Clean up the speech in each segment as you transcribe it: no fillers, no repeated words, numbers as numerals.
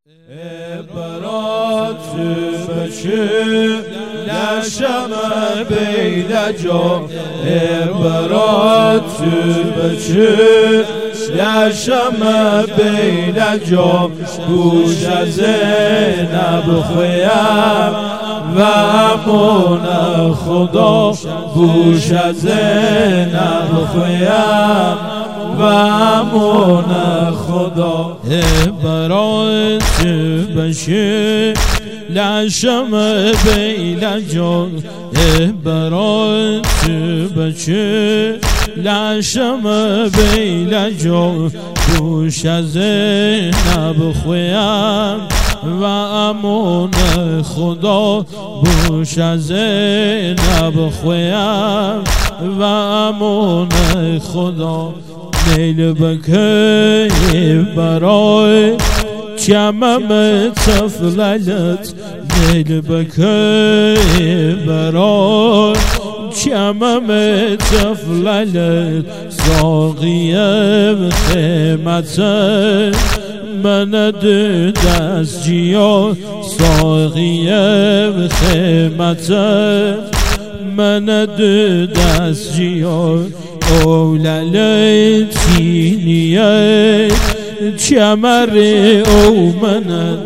برات بشی لشم بیل جو برات بشی لشم بیل جو گوش زینب خویم و امون خدا گوش زینب خویم و امون خدا برات بشی لشم بیل جو برات بشی لشم بیل جو گوش زینب خویم و امون خدا گوش زینب خویم و امون خدا نیل بکی برای چمم تفللت نیل بکی برای چمم تفللت ساقیم خیمت من دست جیا ساقیم خیمت من دست جیا اولل تینیه چمر او منن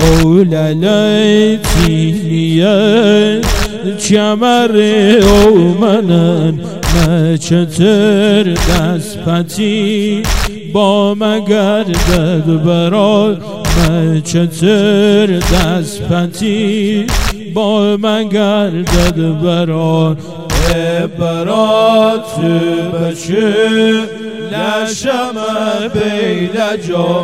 اولل تینیه چمر او منن مچتر دست پتی با مگردد برای مچتر دست پتی با مگردد برای برات بشی لشم بیل جو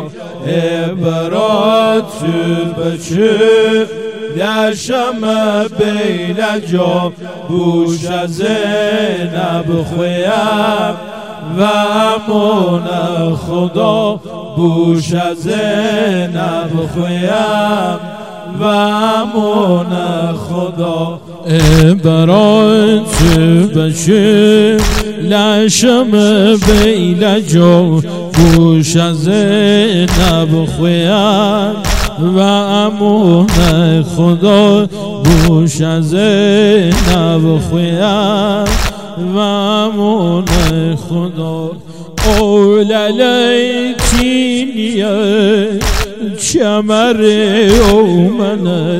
برات بشی لشم بیل جو گوش زینب خویم و امون خدا گوش زینب خویم و امون خدا برات بشی لشم بیل جو گوش زینب خویم و امون خدا گوش زینب خویم و امون خدا اولل تینیه چمر او منن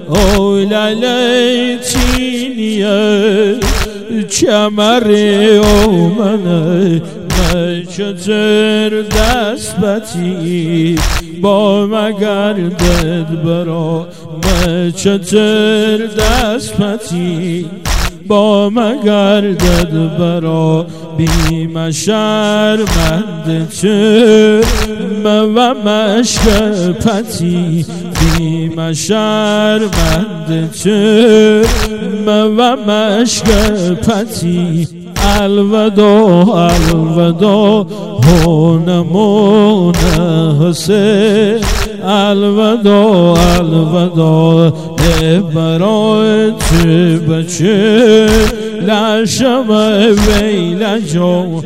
اولل تینیه چمر او منن مچتر دست بتی با مگردد برا مچتر دست بتی با مگردد برا بیم شرمند چرم و مشک پتی بیم شرمند چرم و مشک پتی الوداع الوداع هونمون حسین الوداع الوداع برات بچه لشم بیل جو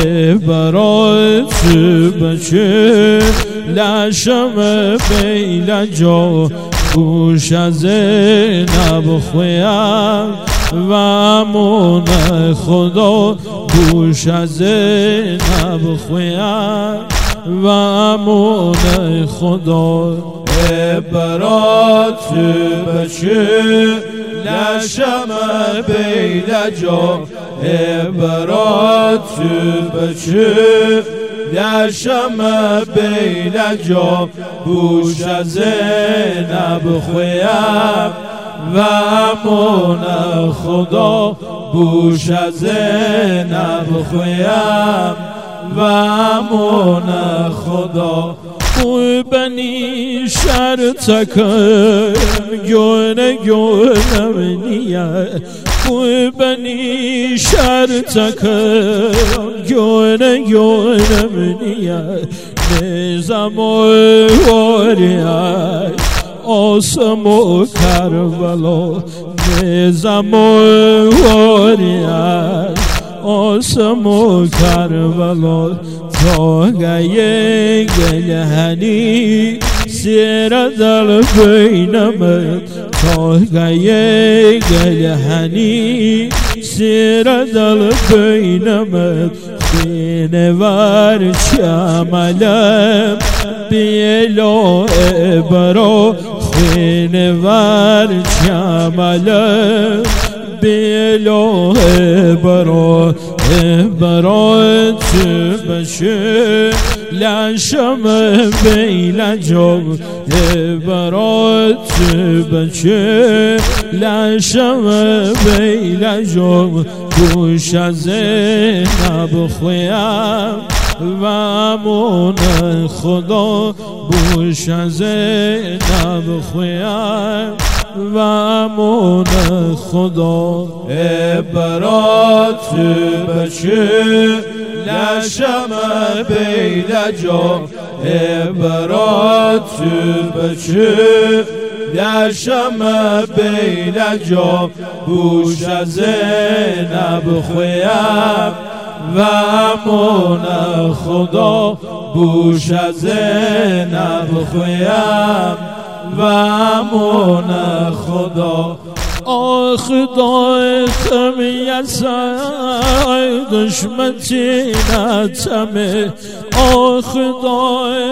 برات بچه لشم بیل جو گوش زینب خویم و امون خدا گوش زینب خویم و امون خدا برات بشی لشم بیل جو برات بشی لشم بیل جو گوش زینب خویم و امون خدا گوش زینب خویم و امون خدا خوی بنی شرطکم گونه گونم نیه خوی بنی شرطکم گونه گونم نیه نظام وریه آسم و کربلا نظام وریه آسم و کربلا تا گه گلهنی سير دل بينما توقعي قل هني سير دل بينما خين var şamalım Bilo ebro Khine var şamalım Bilo ebro Ebro tübeşü Laşım beylacım Ebro tübeşü Laşım beylacım Kuşa Zeynab خویم و امون خدا بوش زینب خویم و امون خدا عبرات بشی لشم بیلجا عبرات بشی لشم بیلجا بوش زینب خویم و امون خدا بوش زینب خویم و امون خدا خدای خمیسای دشمنی نتمه خدای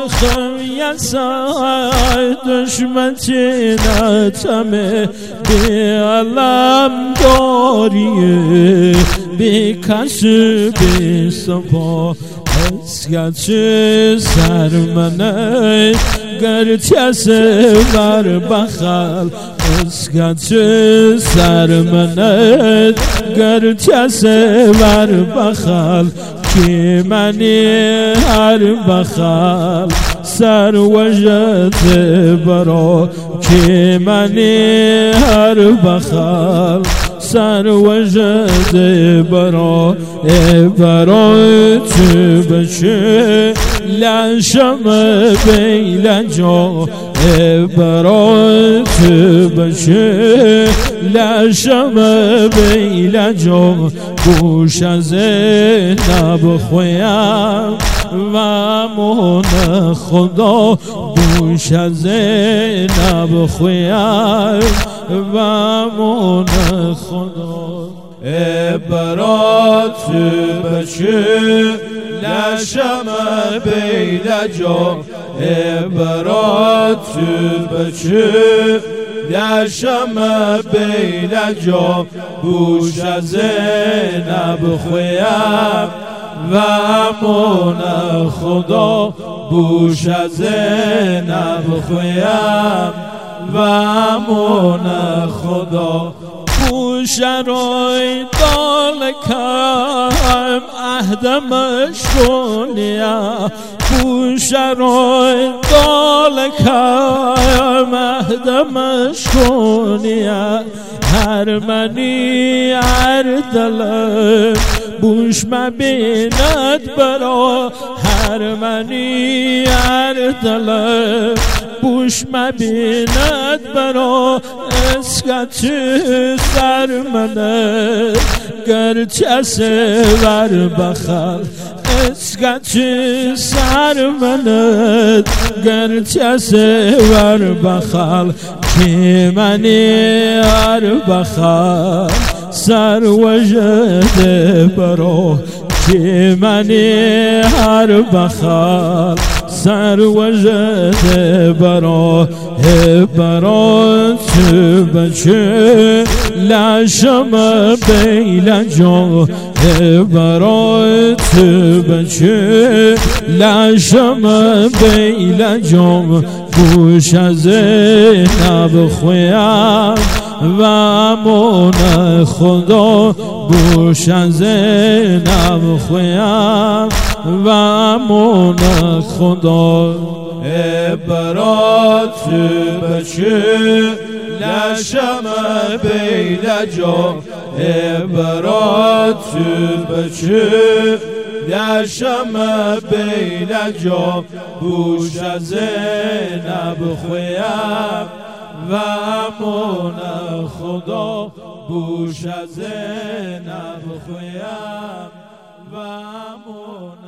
خمیسای دشمنی نتمه بی علم داریه بی کسی بی سپا اسکچه سرمنه گرچه بر بخل اسکچه سرمنه گرچه بر بخل که منی هر بخل سر وجد برا که منی هر بخل سر وجد برا تو بشه لشم بیلجا تو بشه لشم بیلجا بوش زینب خویم و امون خدا بوش زینب خویم و امون خدا عبرات بشی لشم بیلجا عبرات بشی لشم بیلجا بوش زینب خویم و امون خدا بوش زینب خویم و امون خدا بوشرای دال کم اهدمش کنیا بوشرای دال کم اهدمش کنیا هر منی هر دلم بوش مبیند برا هر منی هر دلم بوش مبیند برا اسکچه سرمنه گرچه بر بخل اسکچه سرمنه گرچه بر بخل که منی هر بخل سر وجد برا که منی هر بخل سر وجد برا تو بشه لشم بیلجا تو بشه لشم بیلجا بوش زینب خویم و امون خدا بوش زینب خویم و امون خدا عبرات بشی لشم بیلجا عبرات بشی لشم بیلجا بوش زینب خویم و امون خدا بوش زینب خویم و امون